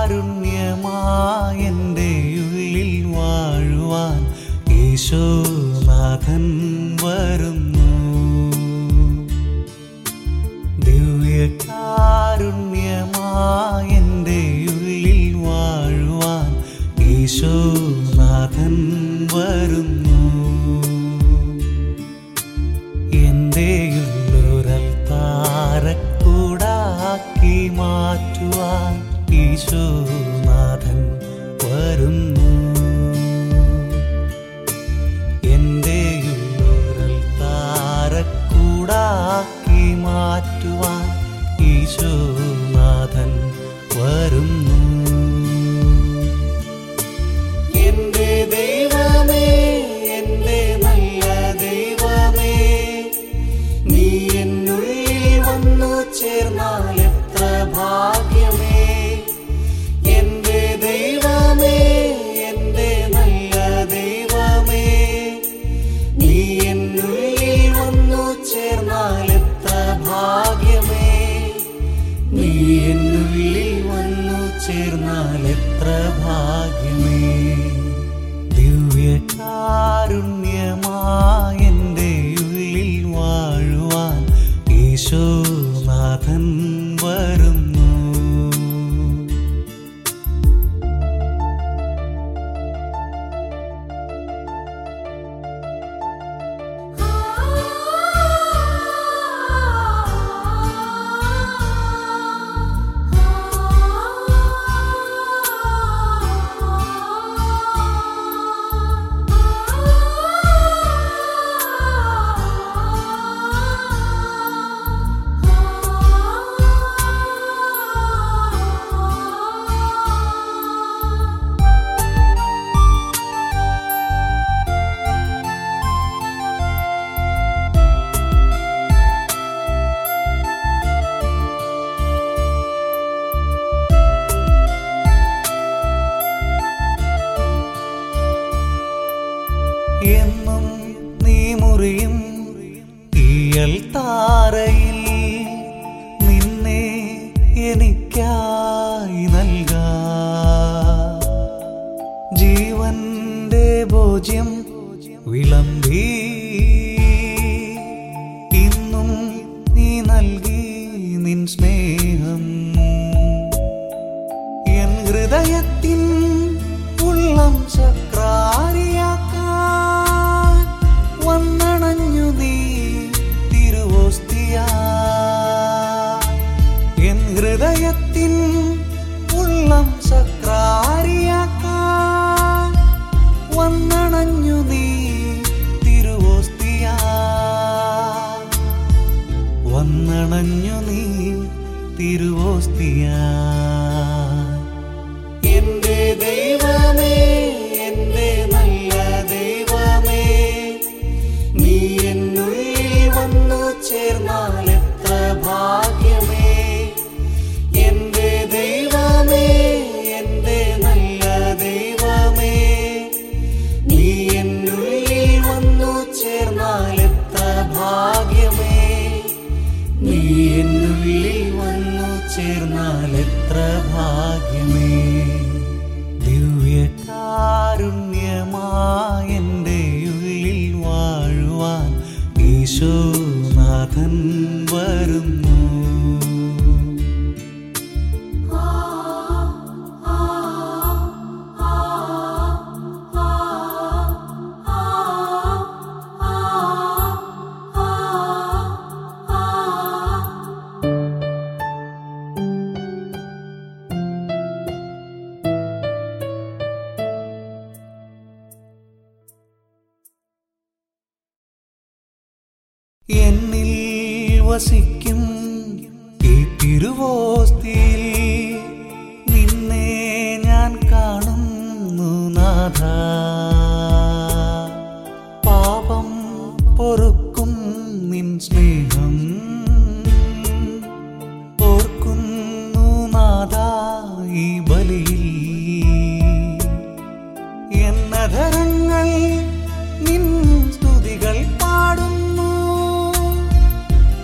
ദിവ്യകാരുണ്യമായെൻ്റെ ഉള്ളിൽ വാഴുവാൻ ഈശോനാഥൻ വരുന്നു. ദിവ്യകാരുണ്യമായെൻ്റെ ഉള്ളിൽ വാഴുവാൻ ഈശോനാഥൻ വരുന്നു. എൻ്റെ ഉള്ളൊരൽത്താരക്കൂടാക്കി മാറ്റുവാൻ ഈശോനാഥൻ വരുന്നു. എൻ്റെ ഉള്ളൊരൽത്താരക്കൂടാക്കി മാറ്റുവാൻ ഈശോനാഥൻ വരുന്നു. എൻ്റെ ദൈവമേ, എൻ്റെ നല്ല ദൈവമേ, നീ എന്നുള്ളിൽ വന്നു ചേർന്നാൽ എത്ര ഭാഗ്യമേ. എൻ്റെ ദൈവമേ, എൻ്റെ നല്ല ദൈവമേ, നീ എന്നുള്ളിൽ വന്നു ചേർന്നാൽ എത്ര ഭാഗ്യമേ. നീ എന്നുള്ളിൽ വന്നു ചേർന്നാൽ എത്ര ഭാഗ്യമേ. ദിവ്യകാരുണ്യമായെൻ്റെ ഉള്ളിൽ വാഴുവാൻ ഈശോനാഥൻ വരുന്നു. എന്നും നീ മുറിയും ഈയൽത്താരയിൽ നിന്നെ എനിക്കായി നൽകാം. ജീവന്റെ ഭോജ്യം വിളമ്പി ഇന്നും നീ നൽകി നിൻ സ്നേഹം. എൻ ഹൃദയത്തിൻ ഉള്ളം ചക്രാരിയാക്കാൻ വന്നണഞ്ഞു നീ തിരുവോസ്തിയ. എൻ ഹൃദയത്തിൻ ഉള്ളം ചക്രാരിയാക്കാൻ വന്നണഞ്ഞു നീ തിരുവോസ്തിയ. വന്നണഞ്ഞു നീ തിരുവോസ്തിയ. എൻ്റെ ദൈവമേ, എൻ്റെ നല്ല ദൈവമേ, നീ എന്നുള്ളിൽ വന്നു ചേർന്നാൽ എത്ര ഭാഗ്യമേ. എൻ്റെ ദൈവമേ, എൻ്റെ നല്ല ദൈവമേ, നീ എന്നുള്ളിൽ വന്നു ചേർന്നാൽ എത്ര ഭാഗ്യമേ. നീ എന്നുള്ളിൽ വന്നു ചേർന്നാൽ എത്ര ഭാഗ്യമേ. ദിവ്യകാരുണ്യമായെൻ്റെ ഉള്ളിൽ വാഴുവാൻ ഈശോനാഥൻ വരുന്നു. എന്നിൽ വസിക്കും ഈ തിരുവോസ്തിയിൽ നിന്നെ ഞാൻ കാണുന്നു നാഥ. പാപം പൊറുക്കും നിൻ സ്നേഹം ഓർക്കുന്നു നാഥ ഈ ബലിയിൽ. എന്നധരങ്ങൾ നിൻ സ്തുതികൾ പാടുന്നു.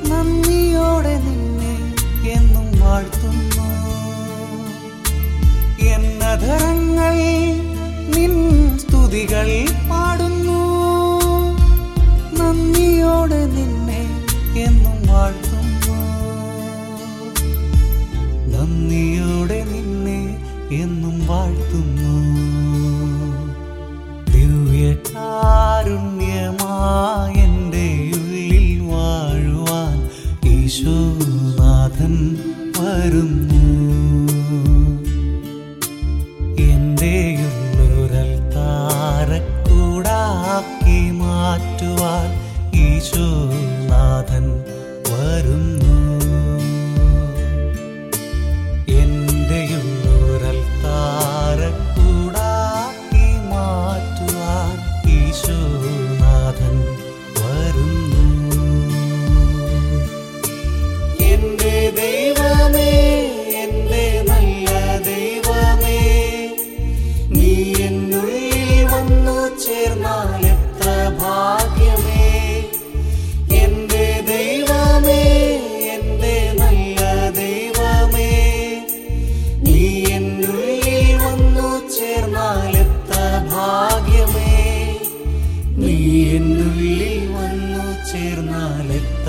നന്ദിയോടെ നിന്നെ എന്നും വാഴ്ത്തുന്നു. എന്നധരങ്ങൾ നിൻ സ്തുതികൾ പാടുന്നു. നന്ദിയോടെ നിന്നെ എന്നും വാഴ്ത്തുന്നു. നന്ദിയോടെ നിന്നെ എന്നും വാഴ്ത്തുന്നു. ദിവ്യകാരുണ്യമായെൻ്റെ ഉള്ളിൽ വാഴുവാൻ ഈശോനാഥൻ വരുന്നു. എൻ്റെ ഉള്ളുരൽ താരക്കൂടാക്കി മാറ്റുവാൻ ഈശോനാഥൻ വരുന്നു. എൻ്റെ ഉള്ളുരൽ താരക്കൂടാക്കി മാറ്റുവാൻ ഈശോനാഥൻ വരുന്നു. എൻ്റെ ദൈവമേ, എൻ്റെ നല്ല ദൈവമേ, നീ എന്നുള്ളിൽ വന്നു ചേർന്നാൽ എത്ര ഭാഗ്യമേ. എൻ്റെ ദൈവമേ, എൻ്റെ നല്ല ദൈവമേ, നീ എന്നുള്ളിൽ വന്നു ചേർന്നാൽ എത്ര ഭാഗ്യമേ. നീ എന്നുള്ളിൽ വന്നു ചേർന്നാൽ എത്ര